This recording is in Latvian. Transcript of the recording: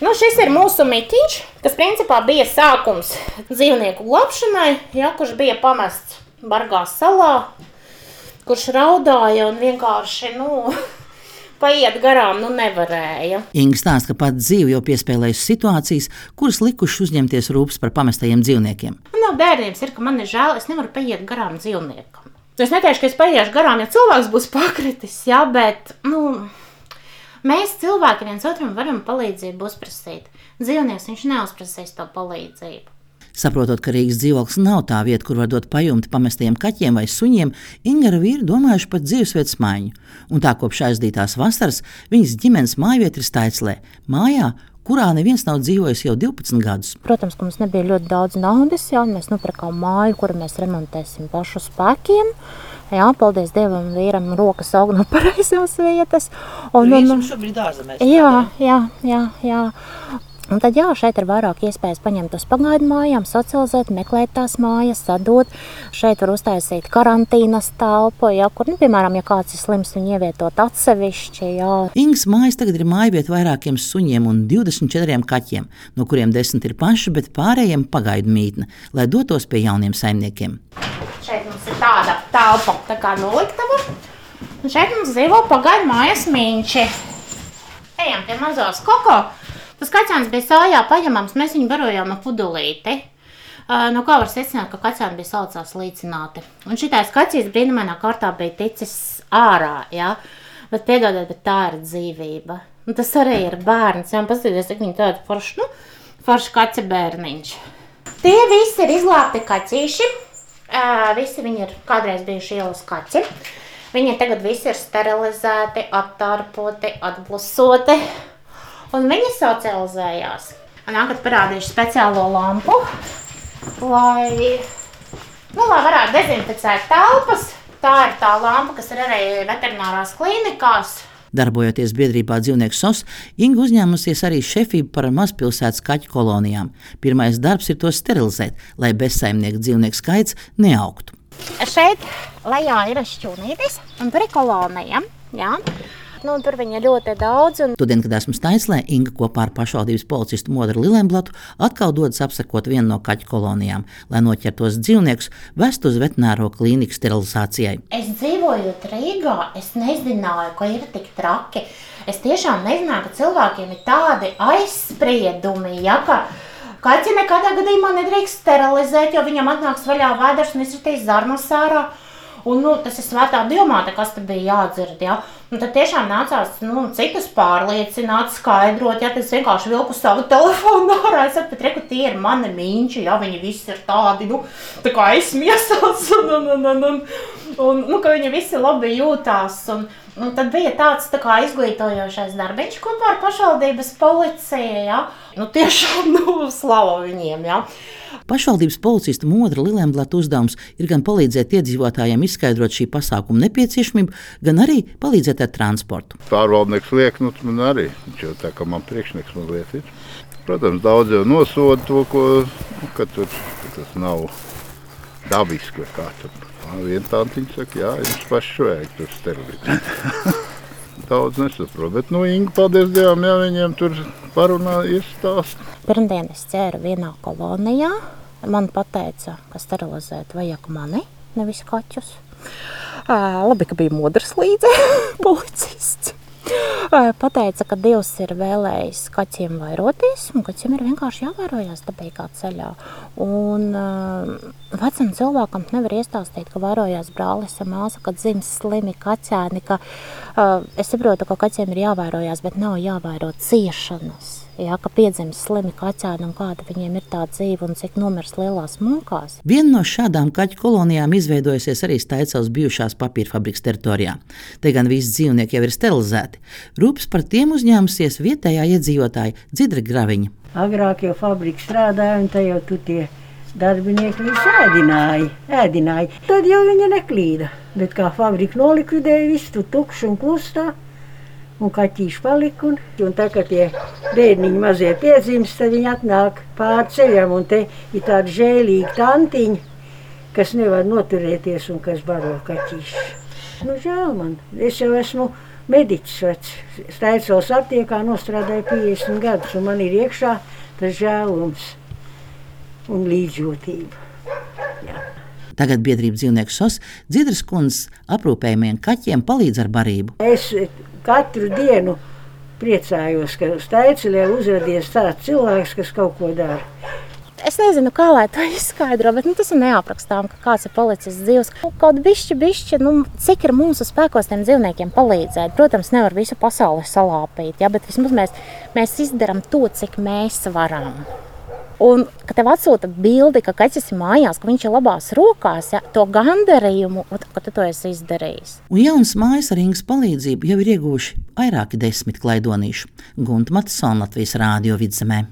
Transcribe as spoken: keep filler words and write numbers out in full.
Nu, šis ir mūsu mitiņš, kas principā bija sākums dzīvnieku glābšanai, ja, kurš bija pamests bargā salā, kurš raudāja un vienkārši, nu, paiet garām, nu nevarēja. Inga stāsta, ka pat dzīve jau piespēlējusi situācijas, kuras likuši uzņemties rūpes par pamestajiem dzīvniekiem. Man nav bērnības ir, ka man ir žēl, es nevaru paiet garām dzīvniekam. Es neteikšu, ka es paiešu garām, ja cilvēks būs pakritis, jā, bet, nu, mēs cilvēki viens otram varam palīdzību uzprasīt. Dzīvnieks, viņš neuzprasīs to palīdzību. Saprotot, ka Rīgas dzīvoklis nav tā vieta, kur var dot pajumti pamestajiem kaķiem vai suņiem, Inga ar vīru domājuši par dzīvesvietas maiņu. Un tā kopš aizdītās vasaras viņas ģimenes mājvieta ir Staiclē, mājā, kurā neviens nav dzīvojis jau divpadsmit gadus. Protams, ka mums nebija ļoti daudz naudas, jā, un mēs nopirkām māju, kuru mēs remontēsim pašu spēkiem. Jā, paldies Dievam, vīram rokas aug no pareizās vietas. Un, un, un, šobrīd ārzemēs. Jā, jā, jā, jā. Un tad jā, šeit ir vairāk iespējas paņemt uz pagaidu mājām, socializēt, meklēt tās mājas, sadot. Šeit var uztaisīt karantīnas telpu, jā, kur, nu, piemēram, ja kāds ir slims, viņu ievietot atsevišķi, jā. Ingas mājas tagad ir mājvieta vairākiem suņiem un divdesmit četriem kaķiem, no kuriem desmit ir paši, bet pārējiem pagaidu mītne, lai dotos pie jauniem saimniekiem. Šeit mums ir tāda telpa, tā kā noliktava, un šeit mums dzīvo pagaidu mājas miņči. Ejam pie mazās Koko. Tas kacēns bija sājā paņemams, mēs viņu barojām ar pudulīti. Uh, no kā var secināt, ka kacēni bija saucās līdzināti. Un šitais kacīs brīnumainā kārtā bija ticis ārā, jā. Bet piedodiet, bet tā ir dzīvība. Un tas arī ir bērns, jā, un paskatīties, cik viņi tādu forši, nu, forši kaķa bērniņš. Tie visi ir izglābti kaķīši. Uh, visi viņi ir kādreiz bijuši ielas kaķi. Viņi tagad visi ir sterilizēti, aptārpoti, atblusoti. Un viņi socializējās. Nākat parādīšu speciālo lampu, lai, nu, lai varētu dezinficēt telpas. Tā ir tā lampa, kas ir arī veterinārās klīnikās. Darbojoties biedrībā Dzīvnieku S O S, Inga uzņēmusies arī šefību par mazpilsētas kaķu kolonijām. Pirmais darbs ir to sterilizēt, lai bezsaimnieku dzīvnieku skaits neaugtu. Šeit lejā ir šķūnītis, un tur ir kolonija, jā. Nu, tur viņa ļoti daudz. Un... Todien, kad esmu Staiclē, Inga kopā ar pašvaldības policistu Modru Lilemblatu atkal dodas apsekot vienu no kaķu kolonijām, lai noķertos dzīvniekus vest uz veterināro klīniku sterilizācijai. Es dzīvojot Rīgā, es nezināju, ka ir tik traki. Es tiešām nezināju, ka cilvēkiem ir tādi aizspriedumi, ja, ka kaķi nekādā gadījumā nedrīkst sterilizēt, jo viņam atnāks vaļā vēders un izritīs zarnas ārā. Un, nu, tas ir svētā diomāte, kas te bija jādzird, ja. Un tad tiešām nācās, nu, citus pārliecināt, skaidrot, ja, tad es vienkārši vilku savu telefonu ārā, es saku, bet reku, tie ir mani miņči, ja, viņi visi ir tādi, nu, tā kā aizmiesās, un, un, un, un, un, un, nu, ka viņi visi labi jūtās, un, un tad bija tāds, tā kā izglītojošais darbiņš kopā ar pašvaldības policiju, ja, nu, tiešām, nu, slava viņiem, ja. Pašvaldības policista Modra Lilemblata uzdevums ir gan palīdzēt iedzīvotājiem izskaidrot šī pasākuma nepieciešamību, gan arī palīdzēt ar transportu. Pārvaldnieks liek, nu, man arī, jo tā kā man priekšnieks mazliet ir. Protams, daudz jau nosoda to, ko, ka tur ka tas nav dabiski, kā tur. Viena tantiņa saka, jā, jums paši vajag tur sterilizēt. Daudz nesaprot, bet, nu, Inga, paldies Dievam, ja viņiem tur parunā iestāst. Pirmdien es ķēru vienā kolonijā. Man pateica, ka sterilizēt vajag mani, nevis kaķus. Uh, labi, ka bija Modrs līdzi, policists. Uh, pateica, ka Dievs ir vēlējis kaķiem vairoties, un kaķiem ir vienkārši jāvairojās dabīgā ceļā. Un uh, vecam cilvēkam nevar iestāstīt, ka vairojās brālis un māsa, kad dzims slimi kaķēni, ka uh, es saprotu, ka kaķiem ir jāvairojās, bet nav jāvairo ciešanas. Jā, ka piedzims slimi kaķēni un kāda viņiem ir tā dzīve un cik nomirs lielās mūkās. Viena no šādām kaķu kolonijām izveidojusies arī Staicavas bijušās papīra fabrikas teritorijā. Te gan visi dzīvnieki jau ir sterilizēti. Rūpes par tiem uzņēmusies vietējā iedzīvotāja Dzidra Graviņa. Agrāk jau fabrika strādāja un te jau tu tie darbinieki visu ēdināja, ēdināja. Tad jau viņa neklīda, bet kā fabrika nolikvidēja visu tu tukšu un klustā. Un kaķīši palika, un, un tā, ka tie bērniņi mazie piedzimst, tad viņi atnāk pār ceļam, un te ir tāda žēlīga tantiņa, kas nevar noturēties un kas baro kaķīši. Nu, žēl man. Es jau esmu mediķis vecs. Staicels aptiekā nostrādāja piecdesmit gadus, un man ir iekšā tas žēlums un līdzjūtība. Jā. Tagad biedrība dzīvnieku S O S Dzidras kundzes aprūpējumiem kaķiem palīdz ar barību. Es katru dienu priecājos, ka Staicelē uzradies tāds cilvēks, kas kaut ko dara. Es nezinu, kā lai to izskaidro, bet nu, tas ir neaprakstām, ka kāds ir palicis dzīvs. Kaut bišķi, bišķi, nu, cik ir mūsu spēkos tiem dzīvniekiem palīdzēt. Protams, nevar visu pasauli salāpīt, ja, bet vismaz mēs, mēs izdaram to, cik mēs varam. Un, kad tev atsūta bildi, ka kaķis ir mājās, ka viņš ir labās rokās, ja, to gandarījumu, ka tu to esi izdarījis. Un jaunas mājas ar Ingas palīdzību jau ir ieguvuši vairāki desmit klaidonīšu. Gunta Matisona, Latvijas Rādio Vidzemē.